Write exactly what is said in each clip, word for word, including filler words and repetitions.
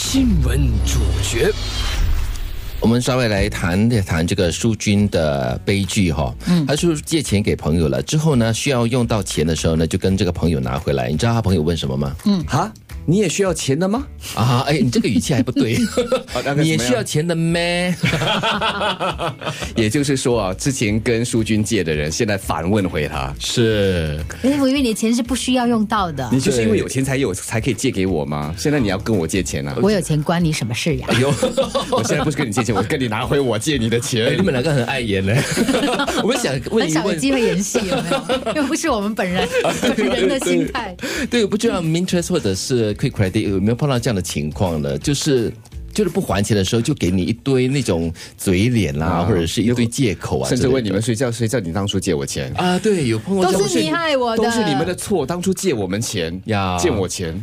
新闻主角。我们稍微来谈谈这个淑君的悲剧哈，嗯，他说借钱给朋友了之后呢，需要用到钱的时候呢，就跟这个朋友拿回来。你知道他朋友问什么吗？ 嗯，哈，你也需要钱的吗？ 啊，哎，你这个语气还不对，你也需要钱的咩？ 也就是说啊，之前跟淑君借的人，现在反问回他， 是， 哎，我以为你的钱是不需要用到的， 你就是因为有钱才有才可以借给我吗？现在你要跟我借钱啊？ 我有钱关你什么事呀？ 哎呦，我现在不是跟你借钱，我跟你拿回我借你的钱。 哎，你们两个很碍眼呢。我们想问一问， 很少有机会演戏，有没有？又不是我们本人人的心态。 对，我不知道 Mintrust 或者是 Quick Credit 有没有碰到这样的情况呢？就是就是不还钱的时候，就给你一堆那种嘴脸啦，啊、或者是一堆借口啊， 甚至问你们谁叫谁叫你当初借我钱啊？对，有碰过这种事， 都是你害我的， 都是你们的错，当初借我们钱呀，借我钱。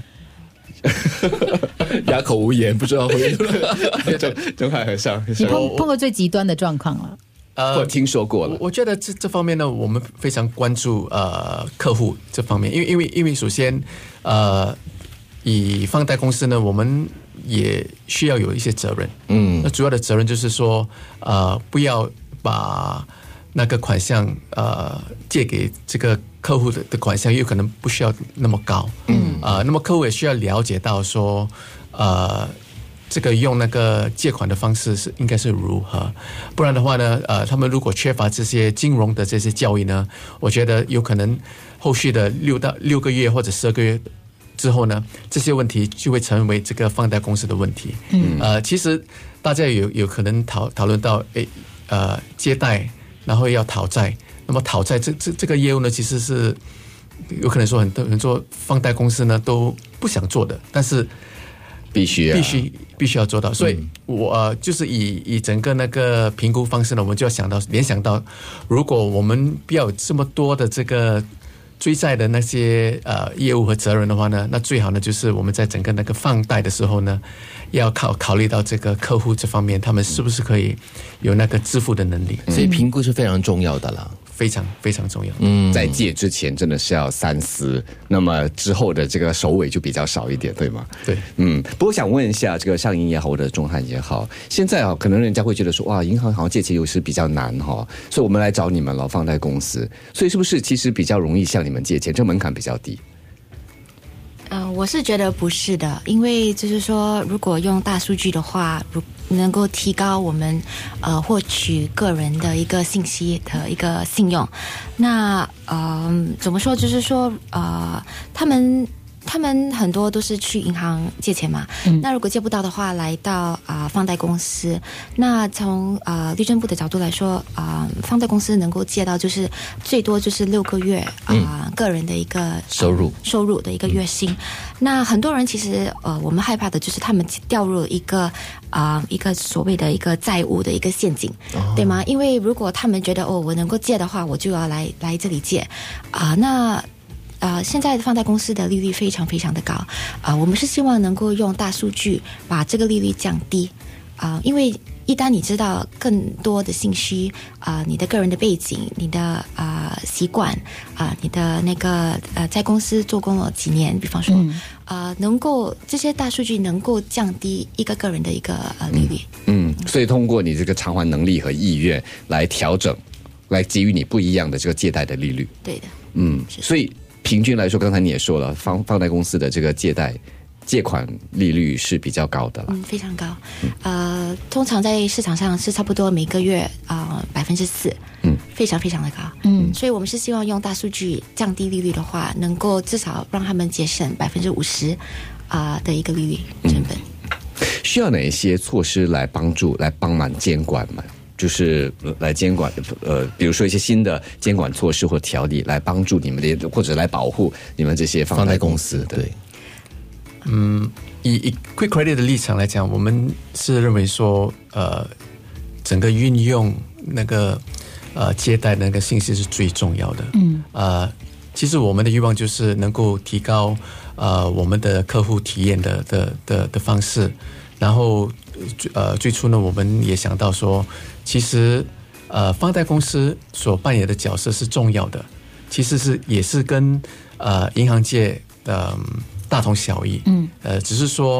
哑口无言，不知道回中中海和尚， 你碰碰过最极端的状况了？ 呃，我听说过了。 我, 我觉得这这方面呢，我们非常关注呃客户这方面，因为因为因为首先呃，以放贷公司呢，我们也需要有一些责任。嗯，那主要的责任就是说，呃，不要把那个款项呃借给这个客户的的款项，有可能不需要那么高。嗯，啊、呃，那么客户也需要了解到说，呃。这个用那个借款的方式是应该是如何，不然的话呢，呃，他们如果缺乏这些金融的这些教育呢，我觉得有可能后续的六到六个月或者十二个月之后呢，这些问题就会成为这个放贷公司的问题。嗯，呃，其实大家有有可能讨讨论到，诶，呃，借贷然后要讨债，那么讨债这这这个业务呢，其实是有可能说很多很多放贷公司呢都不想做的，但是。 必须、啊、 必须必须要做到，所以我、呃、就是以以整个那个评估方式呢，我们就要想到联想到，如果我们不要有这么多的这个追债的那些呃业务和责任的话呢，那最好呢就是我们在整个那个放贷的时候呢，要考考虑到这个客户这方面，他们是不是可以有那个支付的能力， 所以评估是非常重要的啦。 非常非常重要。 嗯，在借之前真的是要三思，那么之后的这个首尾就比较少一点，对吗？ 对， 嗯。不过想问一下，这个上银也好，或者中汉也好，现在啊，可能人家会觉得说，哇，银行好像借钱有时比较难哈、哦，所以我们来找你们了，放贷公司，所以是不是其实比较容易向你们借钱，这门槛比较低？ 呃，我是觉得不是的，因为就是说，如果用大数据的话，如能够提高我们呃获取个人的一个信息的一个信用，那呃怎么说？就是说呃他们。他们很多都是去银行借钱嘛，嗯、那如果借不到的话，来到啊、呃、放贷公司。那从啊、呃、律政部的角度来说，啊、呃、放贷公司能够借到就是最多就是六个月啊、呃嗯、个人的一个、呃、 收入收入的一个月薪。嗯、那很多人其实呃我们害怕的就是他们掉入一个啊、呃、一个所谓的一个债务的一个陷阱，哦、对吗？因为如果他们觉得哦我能够借的话，我就要来来这里借啊、呃、那。呃，现在的放贷公司的利率非常非常的高，啊、呃，我们是希望能够用大数据把这个利率降低，啊、呃，因为一旦你知道更多的信息，啊、呃，你的个人的背景、你的啊、呃、习惯，啊、呃，你的那个呃在公司做工了几年，比方说，嗯、呃，能够这些大数据能够降低一个个人的一个呃利率， 嗯，嗯，所以通过你这个偿还能力和意愿来调整，来给予你不一样的这个借贷的利率， 对的， 嗯，所以。平均来说，刚才你也说了，放放贷公司的这个借贷借款利率是比较高的了， 嗯，非常高。嗯、呃，通常在市场上是差不多每个月啊百分之四，嗯，非常非常的高，嗯，所以我们是希望用大数据降低利率的话，能够至少让他们节省百分之五十啊的一个利率成本。 嗯、需要哪一些措施来帮助、来帮忙监管吗？就是来监管，呃，比如说一些新的监管措施或条例，来帮助你们的，或者来保护你们这些放贷公司。对， 嗯，以以 Quick Credit 的立场来讲，我们是认为说，呃，整个运用那个呃借贷那个信息是最重要的。嗯，呃，其实我们的欲望就是能够提高呃我们的客户体验的的的的方式，然后呃最初呢，我们也想到说。其实，呃，放贷公司所扮演的角色是重要的，其实是也是跟呃银行界的、呃、大同小异。嗯，呃，只是说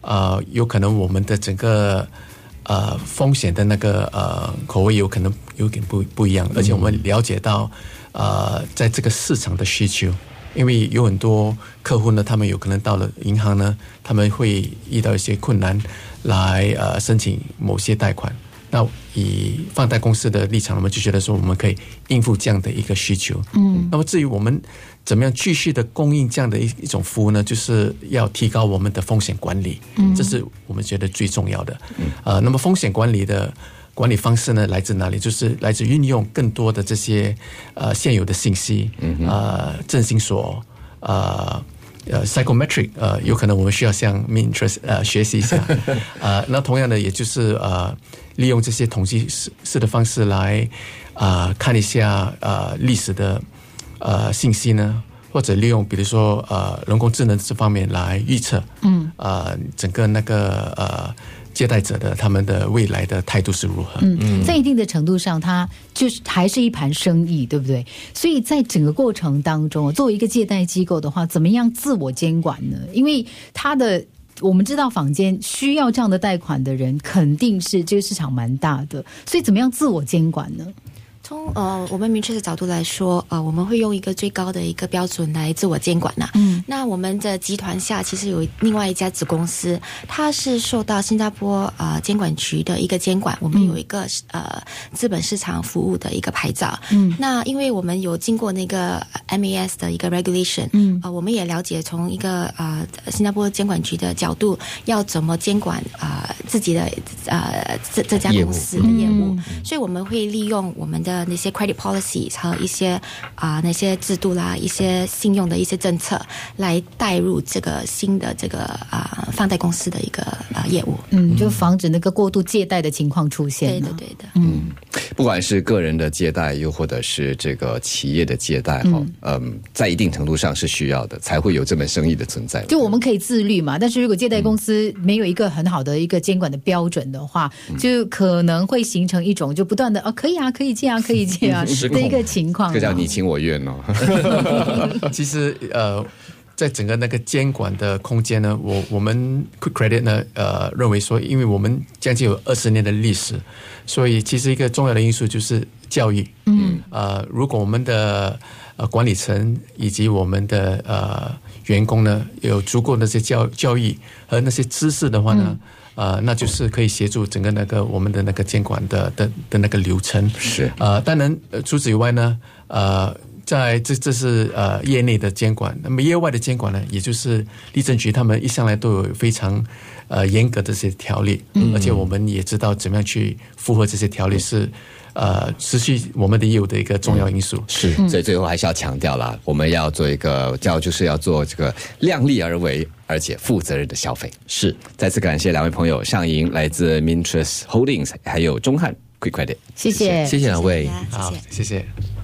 呃，有可能我们的整个呃风险的那个呃口味有可能有点不不一样，而且我们了解到呃在这个市场的需求。因为有很多客户呢，他们有可能到了银行呢，他们会遇到一些困难来呃申请某些贷款。那以放贷公司的立场，我们就觉得说我们可以应付这样的一个需求。嗯，那么至于我们怎么样继续的供应这样的一一种服务呢？就是要提高我们的风险管理，嗯，这是我们觉得最重要的。嗯，呃，那么风险管理的。管理方式呢，来自哪里？就是来自运用更多的这些呃现有的信息，嗯、呃，振兴所，呃呃 psychometric， 呃，有可能我们需要向 Mintrust 呃学习一下，呃，那同样的，也就是呃，利用这些统计式的方式来啊、呃、看一下呃历史的呃信息呢，或者利用比如说呃人工智能这方面来预测，嗯，呃，整个那个呃。接待者的他们的未来的态度是如何？ 嗯，在一定的程度上，它就是还是一盘生意，对不对？所以在整个过程当中，作为一个借贷机构的话，怎么样自我监管呢？因为它的我们知道坊间需要这样的贷款的人，肯定是这个市场蛮大的，所以怎么样自我监管呢？ 从呃我们Mintrust的角度来说，呃我们会用一个最高的一个标准来自我监管呐、啊。嗯，那我们的集团下其实有另外一家子公司，它是受到新加坡呃监管局的一个监管，我们有一个、嗯、呃资本市场服务的一个牌照。嗯，那因为我们有经过那个 M A S 的一个 regulation， 嗯，呃我们也了解从一个呃新加坡监管局的角度要怎么监管呃自己的呃这这家公司的业务，嗯、所以我们会利用我们的那些 credit policies 和一些啊、呃、那些制度啦，一些信用的一些政策来带入这个新的这个啊、呃、放贷公司的一个啊、呃、业务， 嗯，就防止那个过度借贷的情况出现。 对的，对的， 嗯，不管是个人的借贷，又或者是这个企业的借贷，哈、嗯，嗯，在一定程度上是需要的，才会有这门生意的存在。 就我们可以自律嘛，但是如果借贷公司没有一个很好的一个监管的标准的话，嗯、就可能会形成一种就不断的啊，可以啊，可以借啊，可以借啊。的一个情况， 这叫你情我愿哦。 其实呃，在整个那个监管的空间呢，我我们 Quick Credit 呢，呃，认为说，因为我们将近有二十年的历史，所以其实一个重要的因素就是教育。嗯，呃，如果我们的呃管理层以及我们的呃员工呢，有足够的那些教教育和那些知识的话呢。嗯呃，那就是可以协助整个那个我们的那个监管的的的那个流程是呃，当然除此以外呢，呃，在这这是呃业内的监管，那么业外的监管呢，也就是立政局他们一向来都有非常呃严格的这些条例，嗯，而且我们也知道怎么样去符合这些条例是。呃，持续我们的业务的一个重要因素、 嗯、是，所以最后还是要强调啦，我们要做一个叫就是要做这个量力而为，而且负责任的消费。是，再次感谢两位朋友，上银来自 Mintrust Holdings， 还有中汉 Quick Credit， 谢谢， 谢谢两位， 好，谢谢。